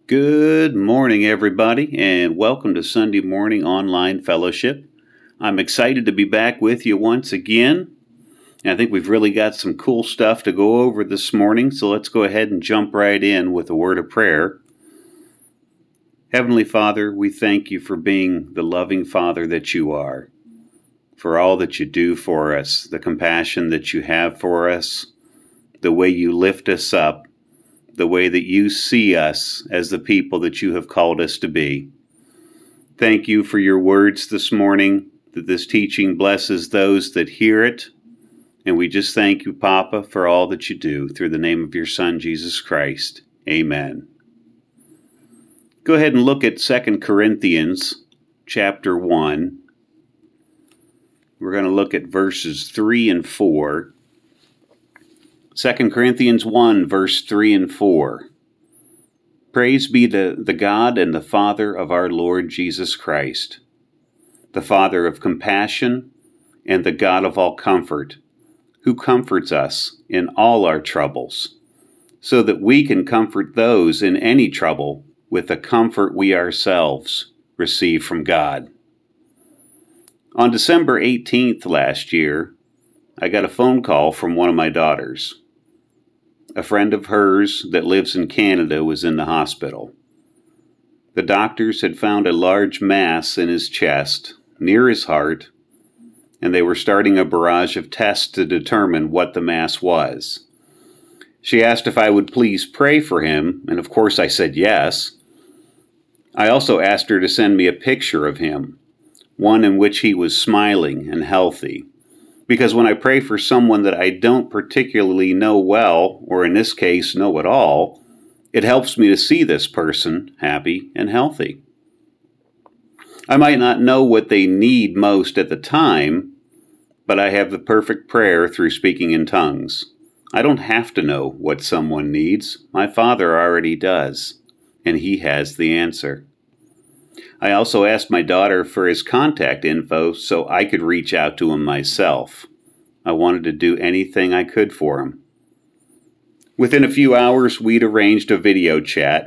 Good morning, everybody, and welcome to Sunday Morning Online Fellowship. I'm excited to be back with you once again. I think we've really got some cool stuff to go over this morning, so let's go ahead and jump right in with a word of prayer. Heavenly Father, we thank you for being the loving Father that you are, for all that you do for us, the compassion that you have for us, the way you lift us up, the way that you see us as the people that you have called us to be. Thank you for your words this morning, that this teaching blesses those that hear it. And we just thank you, Papa, for all that you do through the name of your Son, Jesus Christ. Amen. Go ahead and look at 2 Corinthians chapter 1. We're going to look at verses 3 and 4. 2 Corinthians 1, verse 3 and 4. Praise be to the God and the Father of our Lord Jesus Christ, the Father of compassion and the God of all comfort, who comforts us in all our troubles, so that we can comfort those in any trouble with the comfort we ourselves receive from God. On December 18th last year, I got a phone call from one of my daughters. A friend of hers that lives in Canada was in the hospital. The doctors had found a large mass in his chest, near his heart, and they were starting a barrage of tests to determine what the mass was. She asked if I would please pray for him, and of course I said yes. I also asked her to send me a picture of him, one in which he was smiling and healthy. Because when I pray for someone that I don't particularly know well, or in this case, know at all, it helps me to see this person happy and healthy. I might not know what they need most at the time, but I have the perfect prayer through speaking in tongues. I don't have to know what someone needs. My Father already does, and He has the answer. I also asked my daughter for his contact info so I could reach out to him myself. I wanted to do anything I could for him. Within a few hours, we'd arranged a video chat.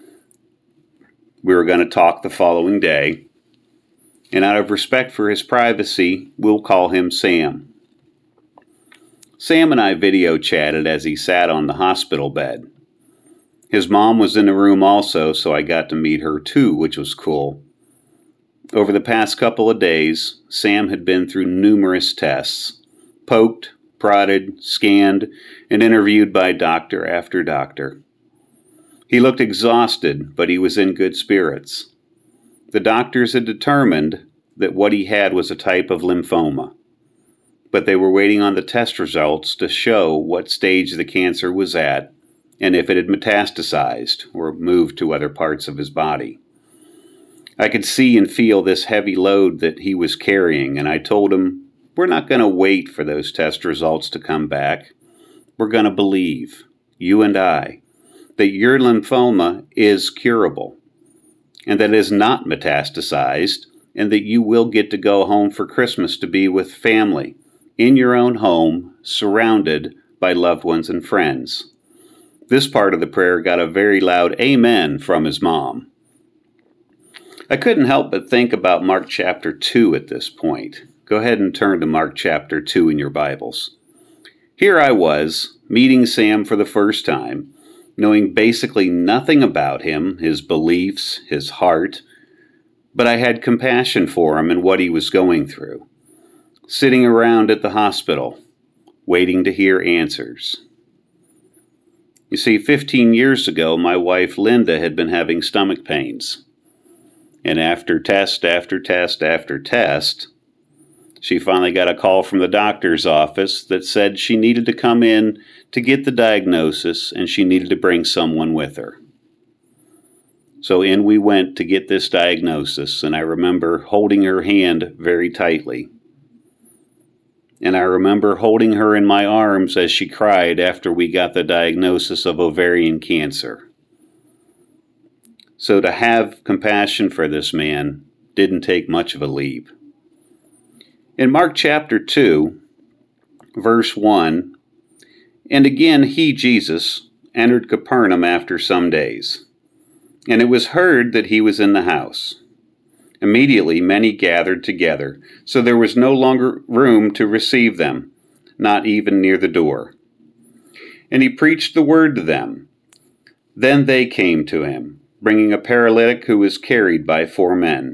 We were going to talk the following day. And out of respect for his privacy, we'll call him Sam. Sam and I video chatted as he sat on the hospital bed. His mom was in the room also, so I got to meet her too, which was cool. Over the past couple of days, Sam had been through numerous tests, poked, prodded, scanned, and interviewed by doctor after doctor. He looked exhausted, but he was in good spirits. The doctors had determined that what he had was a type of lymphoma, but they were waiting on the test results to show what stage the cancer was at and if it had metastasized or moved to other parts of his body. I could see and feel this heavy load that he was carrying, and I told him, we're not going to wait for those test results to come back. We're going to believe, you and I, that your lymphoma is curable, and that it is not metastasized, and that you will get to go home for Christmas to be with family, in your own home, surrounded by loved ones and friends. This part of the prayer got a very loud amen from his mom. I couldn't help but think about Mark chapter 2 at this point. Go ahead and turn to Mark chapter 2 in your Bibles. Here I was, meeting Sam for the first time, knowing basically nothing about him, his beliefs, his heart, but I had compassion for him and what he was going through. Sitting around at the hospital, waiting to hear answers. You see, 15 years ago, my wife Linda had been having stomach pains. And after test after test after test, she finally got a call from the doctor's office that said she needed to come in to get the diagnosis and she needed to bring someone with her. So in we went to get this diagnosis, and I remember holding her hand very tightly. And I remember holding her in my arms as she cried after we got the diagnosis of ovarian cancer. So to have compassion for this man didn't take much of a leap. In Mark chapter 2, verse 1, and again he, Jesus, entered Capernaum after some days. and it was heard that he was in the house. Immediately many gathered together, so there was no longer room to receive them, not even near the door. And he preached the word to them. Then they came to him, bringing a paralytic who was carried by 4 men.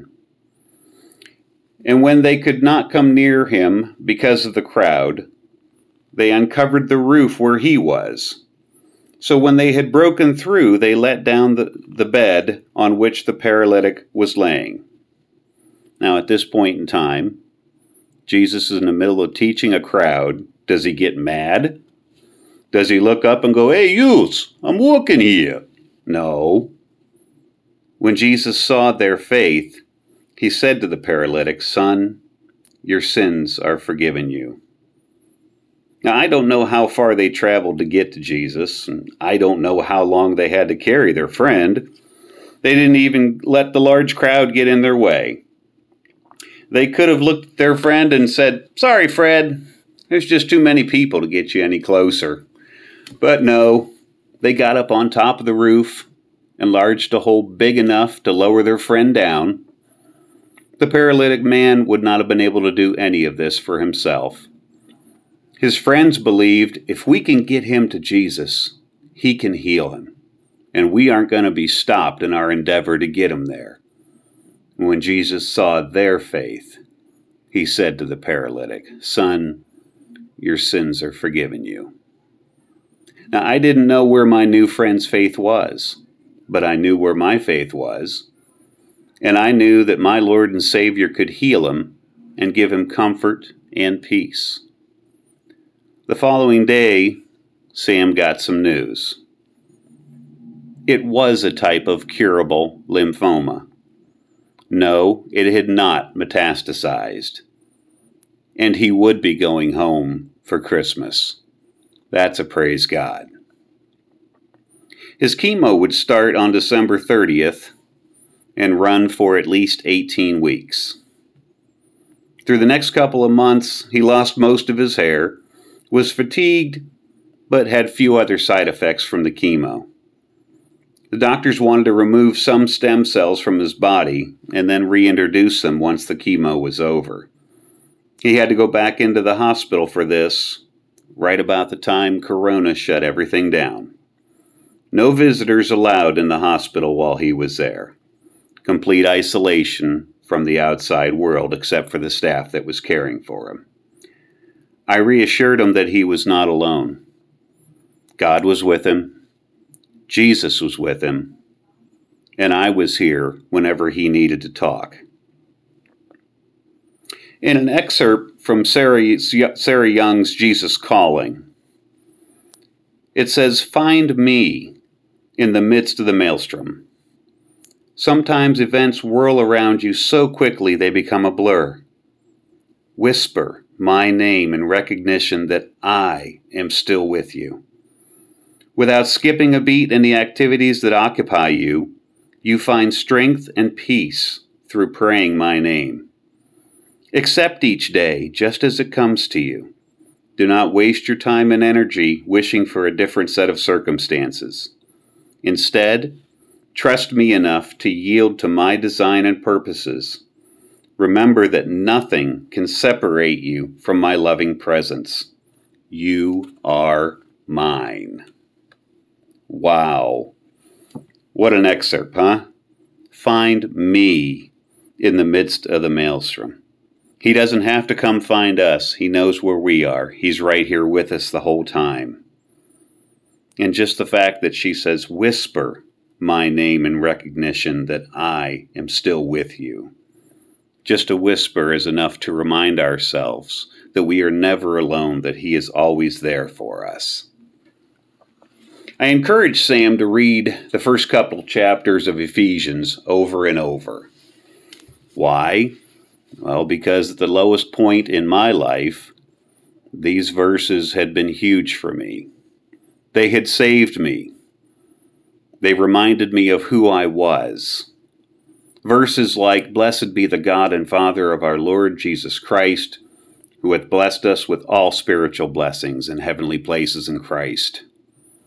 And when they could not come near him because of the crowd, they uncovered the roof where he was. So when they had broken through, they let down the bed on which the paralytic was laying. Now at this point in time, Jesus is in the middle of teaching a crowd. Does he get mad? Does he look up and go, "Hey, yous, I'm walking here"? No. When Jesus saw their faith, he said to the paralytic, "Son, your sins are forgiven you." Now, I don't know how far they traveled to get to Jesus, and I don't know how long they had to carry their friend. They didn't even let the large crowd get in their way. They could have looked at their friend and said, "Sorry, Fred, there's just too many people to get you any closer." But no, they got up on top of the roof, enlarged a hole big enough to lower their friend down. The paralytic man would not have been able to do any of this for himself. His friends believed if we can get him to Jesus, he can heal him, and we aren't going to be stopped in our endeavor to get him there. When Jesus saw their faith, he said to the paralytic, "Son, your sins are forgiven you." Now, I didn't know where my new friend's faith was, but I knew where my faith was, and I knew that my Lord and Savior could heal him and give him comfort and peace. The following day, Sam got some news. It was a type of curable lymphoma. No, it had not metastasized. And he would be going home for Christmas. That's a praise God. His chemo would start on December 30th and run for at least 18 weeks. Through the next couple of months, he lost most of his hair, was fatigued, but had few other side effects from the chemo. The doctors wanted to remove some stem cells from his body and then reintroduce them once the chemo was over. He had to go back into the hospital for this, right about the time Corona shut everything down. No visitors allowed in the hospital while he was there. Complete isolation from the outside world except for the staff that was caring for him. I reassured him that he was not alone. God was with him, Jesus was with him, and I was here whenever he needed to talk. In an excerpt from Sarah Young's Jesus Calling, it says, "Find me in the midst of the maelstrom. Sometimes events whirl around you so quickly they become a blur. Whisper my name in recognition that I am still with you. Without skipping a beat in the activities that occupy you, you find strength and peace through praying my name. Accept each day just as it comes to you. Do not waste your time and energy wishing for a different set of circumstances. Instead, trust me enough to yield to my design and purposes. Remember that nothing can separate you from my loving presence. You are mine." Wow. What an excerpt, huh? Find me in the midst of the maelstrom. He doesn't have to come find us. He knows where we are. He's right here with us the whole time. And just the fact that she says, "Whisper my name in recognition that I am still with you." Just a whisper is enough to remind ourselves that we are never alone, that he is always there for us. I encourage Sam to read the first couple chapters of Ephesians over and over. Why? Well, because at the lowest point in my life, these verses had been huge for me. They had saved me. They reminded me of who I was. Verses like, "Blessed be the God and Father of our Lord Jesus Christ, who hath blessed us with all spiritual blessings in heavenly places in Christ."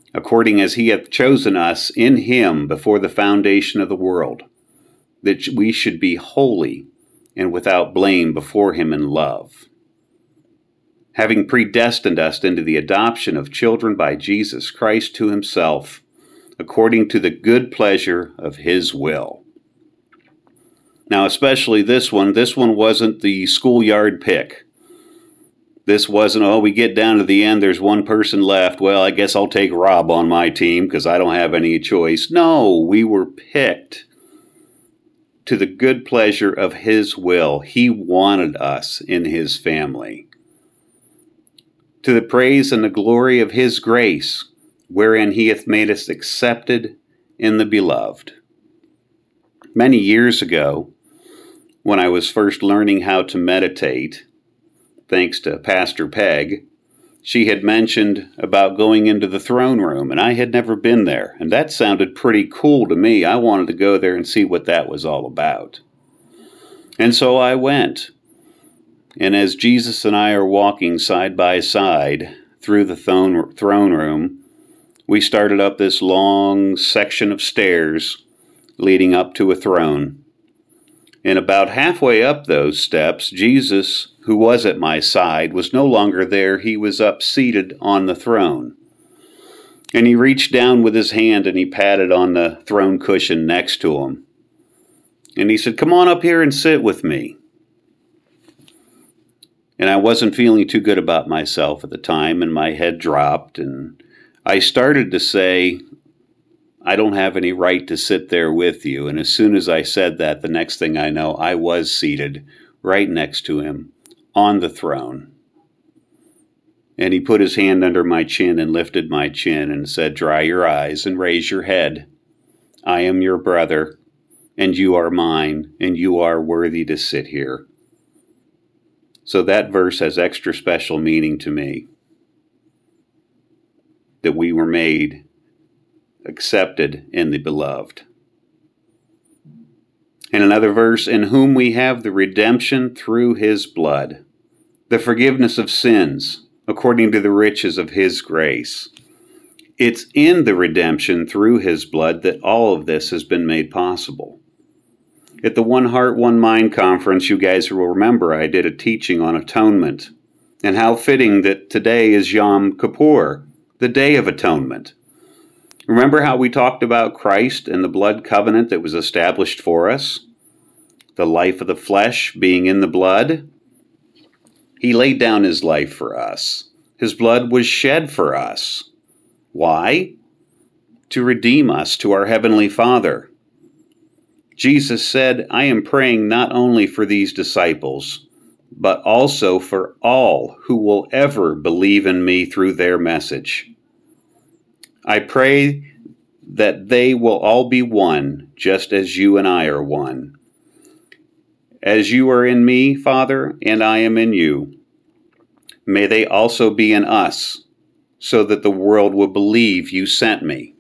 according as he hath chosen us in him before the foundation of the world, that we should be holy and without blame before him in love, having predestined us into the adoption of children by Jesus Christ to himself, according to the good pleasure of his will. Now, especially this one wasn't the schoolyard pick. This wasn't, oh, we get down to the end, there's one person left. Well, I guess I'll take Rob on my team because I don't have any choice. No, we were picked to the good pleasure of his will. He wanted us in his family. To the praise and the glory of his grace, wherein he hath made us accepted in the beloved. Many years ago, when I was first learning how to meditate, thanks to Pastor Peg, she had mentioned about going into the throne room, and I had never been there, and that sounded pretty cool to me. I wanted to go there and see what that was all about. And so I went. And as Jesus and I are walking side by side through the throne room, we started up this long section of stairs leading up to a throne. And about halfway up those steps, Jesus, who was at my side, was no longer there. He was up seated on the throne. And he reached down with his hand and he patted on the throne cushion next to him. And he said, "Come on up here and sit with me." And I wasn't feeling too good about myself at the time, and my head dropped, and I started to say, "I don't have any right to sit there with you." And as soon as I said that, the next thing I know, I was seated right next to him on the throne. And he put his hand under my chin and lifted my chin and said, "Dry your eyes and raise your head. I am your brother, and you are mine, and you are worthy to sit here." So that verse has extra special meaning to me, that we were made accepted in the beloved. And another verse, "In whom we have the redemption through his blood, the forgiveness of sins, according to the riches of his grace." It's in the redemption through his blood that all of this has been made possible. At the One Heart, One Mind conference, you guys will remember I did a teaching on atonement, and how fitting that today is Yom Kippur, the Day of Atonement. Remember how we talked about Christ and the blood covenant that was established for us? The life of the flesh being in the blood? He laid down his life for us. His blood was shed for us. Why? To redeem us to our Heavenly Father. Jesus said, "I am praying not only for these disciples, but also for all who will ever believe in me through their message. I pray that they will all be one, just as you and I are one. As you are in me, Father, and I am in you, may they also be in us, so that the world will believe you sent me."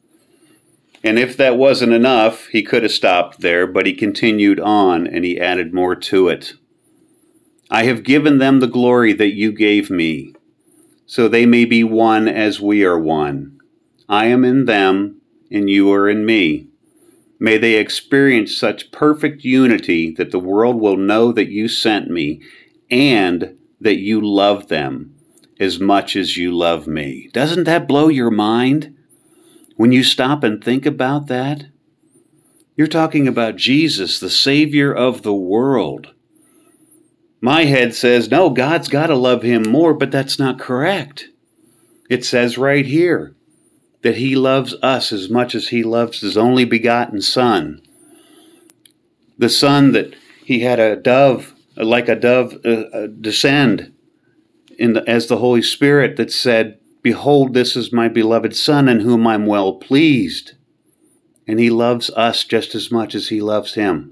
And if that wasn't enough, he could have stopped there, but he continued on and he added more to it. "I have given them the glory that you gave me, so they may be one as we are one. I am in them, and you are in me. May they experience such perfect unity that the world will know that you sent me, and that you love them as much as you love me." Doesn't that blow your mind? When you stop and think about that, you're talking about Jesus, the Savior of the world. My head says, no, God's got to love him more, but that's not correct. It says right here that he loves us as much as he loves his only begotten Son. The Son that he had a dove, like a dove, descend as the Holy Spirit that said, "Behold, this is my beloved Son in whom I'm well pleased." And he loves us just as much as he loves him.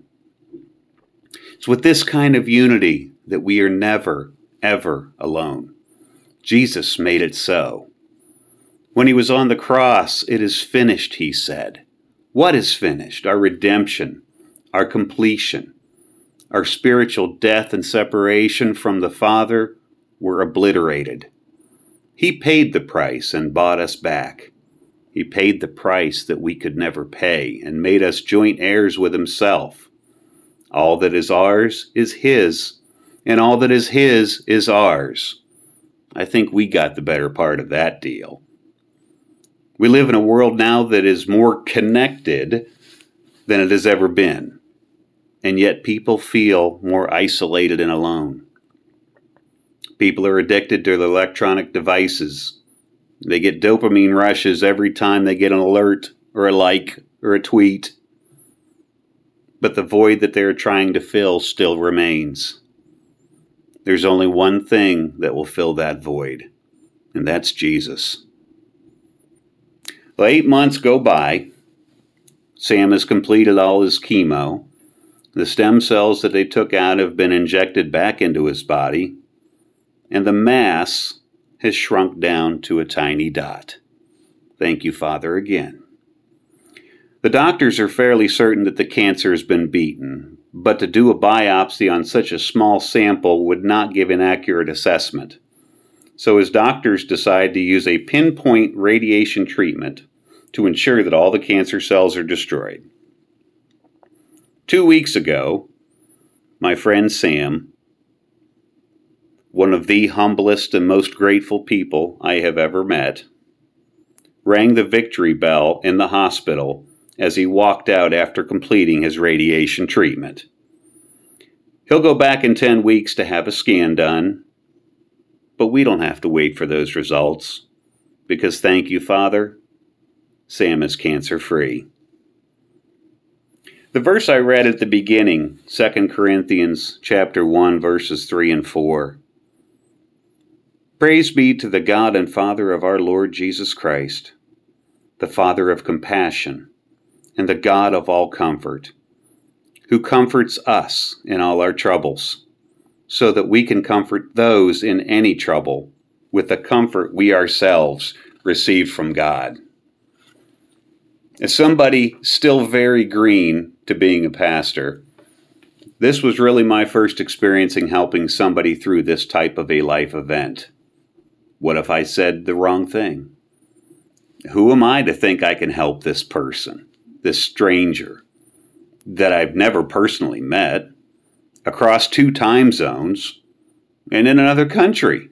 It's with this kind of unity that we are never, ever alone. Jesus made it so. When he was on the cross, "It is finished," he said. What is finished? Our redemption, our completion, our spiritual death and separation from the Father were obliterated. He paid the price and bought us back. He paid the price that we could never pay and made us joint heirs with himself. All that is ours is his, and all that is his is ours. I think we got the better part of that deal. We live in a world now that is more connected than it has ever been, and yet people feel more isolated and alone. People are addicted to their electronic devices. They get dopamine rushes every time they get an alert or a like or a tweet. But the void that they are trying to fill still remains. There's only one thing that will fill that void, and that's Jesus. Well, 8 months go by. Sam has completed all his chemo. The stem cells that they took out have been injected back into his body, and the mass has shrunk down to a tiny dot. Thank you, Father, again. The doctors are fairly certain that the cancer has been beaten, but to do a biopsy on such a small sample would not give an accurate assessment. So his doctors decide to use a pinpoint radiation treatment to ensure that all the cancer cells are destroyed. 2 weeks ago, my friend Sam, one of the humblest and most grateful people I have ever met, rang the victory bell in the hospital as he walked out after completing his radiation treatment. He'll go back in 10 weeks to have a scan done, but we don't have to wait for those results, because thank you, Father, Sam is cancer-free. The verse I read at the beginning, 2 Corinthians chapter 1, verses 3 and 4. Praise be to the God and Father of our Lord Jesus Christ, the Father of compassion, and the God of all comfort, who comforts us in all our troubles, so that we can comfort those in any trouble with the comfort we ourselves received from God. As somebody still very green to being a pastor, this was really my first experience in helping somebody through this type of a life event. What if I said the wrong thing? Who am I to think I can help this person? This stranger that I've never personally met, across 2 time zones, and in another country.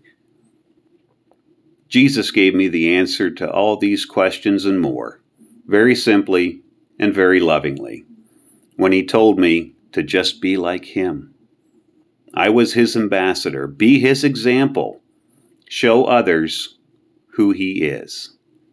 Jesus gave me the answer to all these questions and more, very simply and very lovingly, when he told me to just be like him. I was his ambassador, be his example, show others who he is.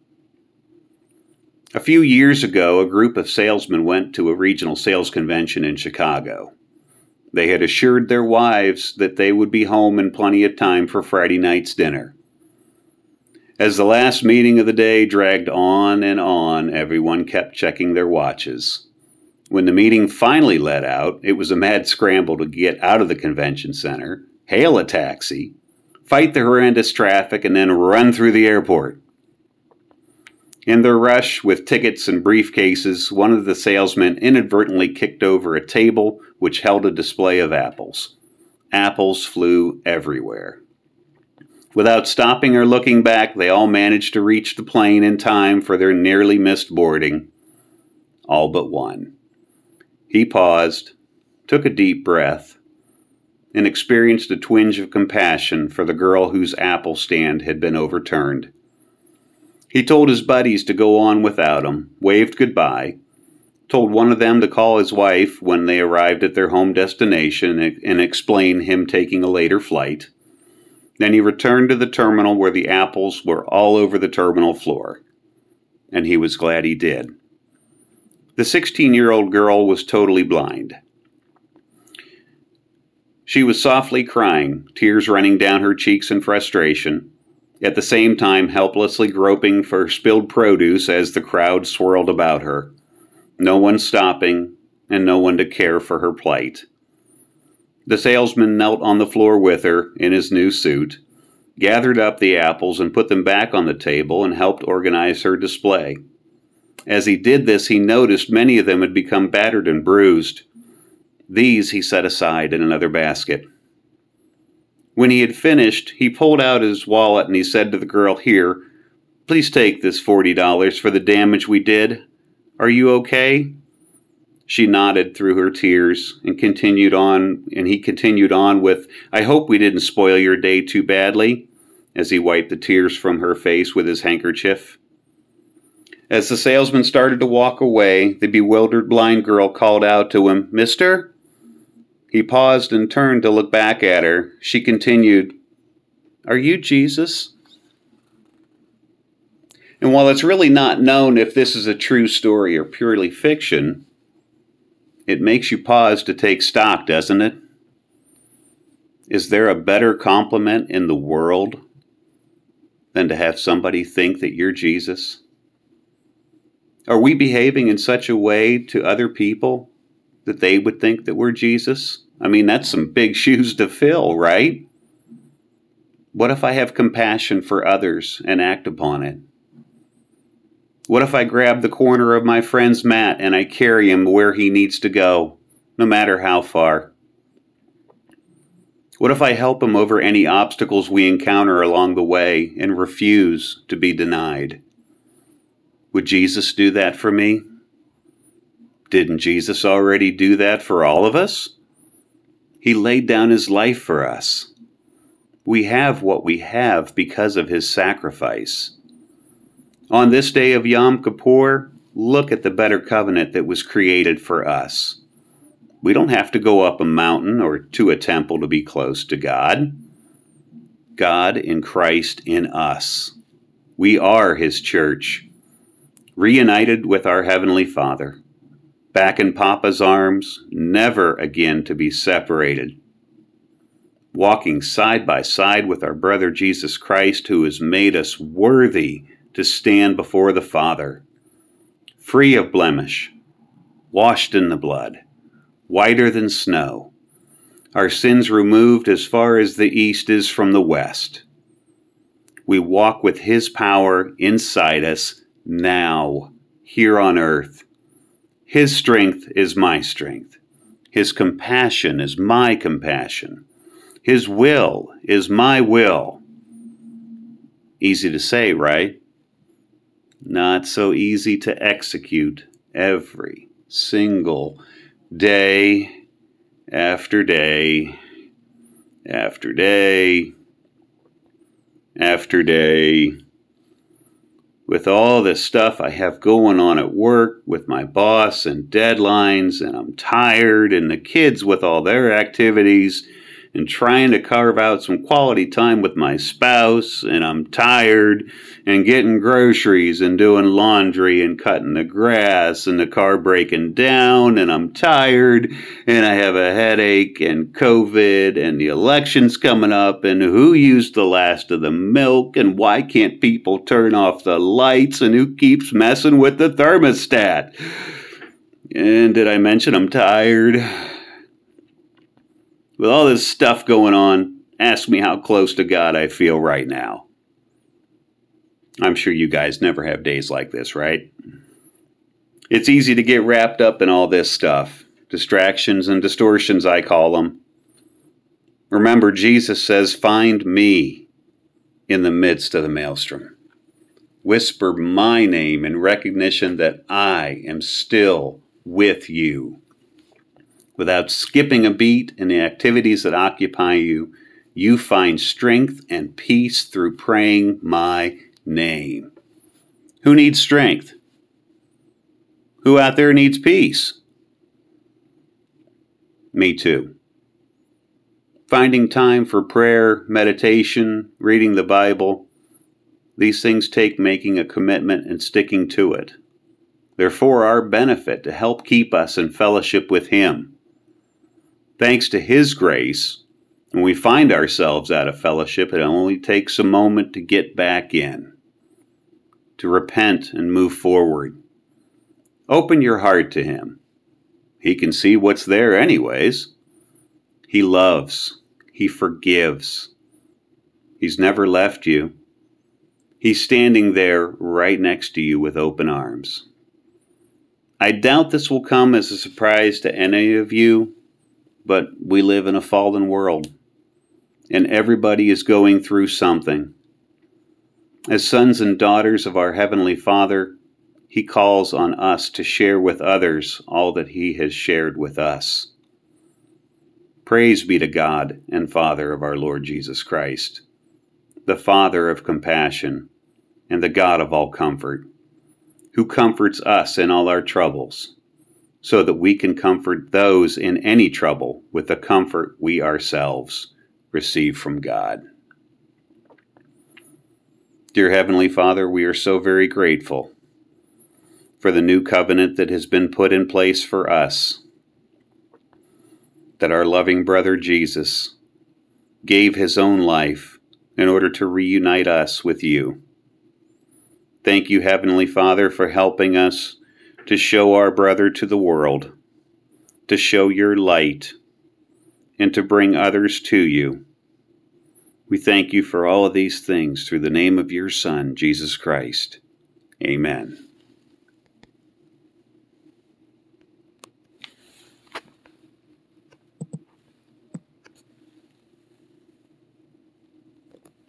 A few years ago, a group of salesmen went to a regional sales convention in Chicago. They had assured their wives that they would be home in plenty of time for Friday night's dinner. As the last meeting of the day dragged on and on, everyone kept checking their watches. When the meeting finally let out, it was a mad scramble to get out of the convention center, hail a taxi, fight the horrendous traffic, and then run through the airport. In their rush with tickets and briefcases, one of the salesmen inadvertently kicked over a table which held a display of apples. Apples flew everywhere. Without stopping or looking back, they all managed to reach the plane in time for their nearly missed boarding. All but one. He paused, took a deep breath, and experienced a twinge of compassion for the girl whose apple stand had been overturned. He told his buddies to go on without him, waved goodbye, told one of them to call his wife when they arrived at their home destination and explain him taking a later flight. Then he returned to the terminal where the apples were all over the terminal floor, and he was glad he did. The 16-year-old girl was totally blind. She was softly crying, tears running down her cheeks in frustration, at the same time helplessly groping for spilled produce as the crowd swirled about her. No one stopping, and no one to care for her plight. The salesman knelt on the floor with her in his new suit, gathered up the apples and put them back on the table and helped organize her display. As he did this, he noticed many of them had become battered and bruised. These he set aside in another basket. When he had finished, he pulled out his wallet and he said to the girl, "Here, Please take this $40 for the damage we did. Are you okay?" She nodded through her tears and he continued on with, "I hope we didn't spoil your day too badly," as he wiped the tears from her face with his handkerchief. As the salesman started to walk away, the bewildered blind girl called out to him, "Mister?" He paused and turned to look back at her. She continued, "Are you Jesus?" And while it's really not known if this is a true story or purely fiction, it makes you pause to take stock, doesn't it? Is there a better compliment in the world than to have somebody think that you're Jesus? Are we behaving in such a way to other people that they would think that we're Jesus? I mean, that's some big shoes to fill, right? What if I have compassion for others and act upon it? What if I grab the corner of my friend's mat and I carry him where he needs to go, no matter how far? What if I help him over any obstacles we encounter along the way and refuse to be denied? Would Jesus do that for me? Didn't Jesus already do that for all of us? He laid down his life for us. We have what we have because of his sacrifice. On this day of Yom Kippur, look at the better covenant that was created for us. We don't have to go up a mountain or to a temple to be close to God. God in Christ in us. We are his church, reunited with our Heavenly Father, back in Papa's arms, never again to be separated, walking side by side with our brother Jesus Christ, who has made us worthy to stand before the Father, free of blemish, washed in the blood, whiter than snow, our sins removed as far as the east is from the west. We walk with his power inside us now, here on earth. His strength is my strength. His compassion is my compassion. His will is my will. Easy to say, right? Not so easy to execute every single day after day after day after day. With all this stuff I have going on at work with my boss and deadlines, and I'm tired, and the kids with all their activities, and trying to carve out some quality time with my spouse, and I'm tired, and getting groceries and doing laundry and cutting the grass and the car breaking down, and I'm tired, and I have a headache and COVID and the election's coming up, and who used the last of the milk, and why can't people turn off the lights, and who keeps messing with the thermostat? And did I mention I'm tired? With all this stuff going on, ask me how close to God I feel right now. I'm sure you guys never have days like this, right? It's easy to get wrapped up in all this stuff. Distractions and distortions, I call them. Remember, Jesus says, "Find me in the midst of the maelstrom." Whisper my name in recognition that I am still with you. Without skipping a beat in the activities that occupy you, you find strength and peace through praying my name. Who needs strength? Who out there needs peace? Me too. Finding time for prayer, meditation, reading the Bible, these things take making a commitment and sticking to it. They're for our benefit to help keep us in fellowship with Him. Thanks to His grace, when we find ourselves out of fellowship, it only takes a moment to get back in, to repent and move forward. Open your heart to Him. He can see what's there anyways. He loves. He forgives. He's never left you. He's standing there right next to you with open arms. I doubt this will come as a surprise to any of you, but we live in a fallen world, and everybody is going through something. As sons and daughters of our Heavenly Father, He calls on us to share with others all that He has shared with us. Praise be to God and Father of our Lord Jesus Christ, the Father of compassion and the God of all comfort, who comforts us in all our troubles, so that we can comfort those in any trouble with the comfort we ourselves receive from God. Dear Heavenly Father, we are so very grateful for the new covenant that has been put in place for us, that our loving brother Jesus gave his own life in order to reunite us with you. Thank you, Heavenly Father, for helping us to show our brother to the world, to show your light, and to bring others to you. We thank you for all of these things through the name of your Son, Jesus Christ. Amen.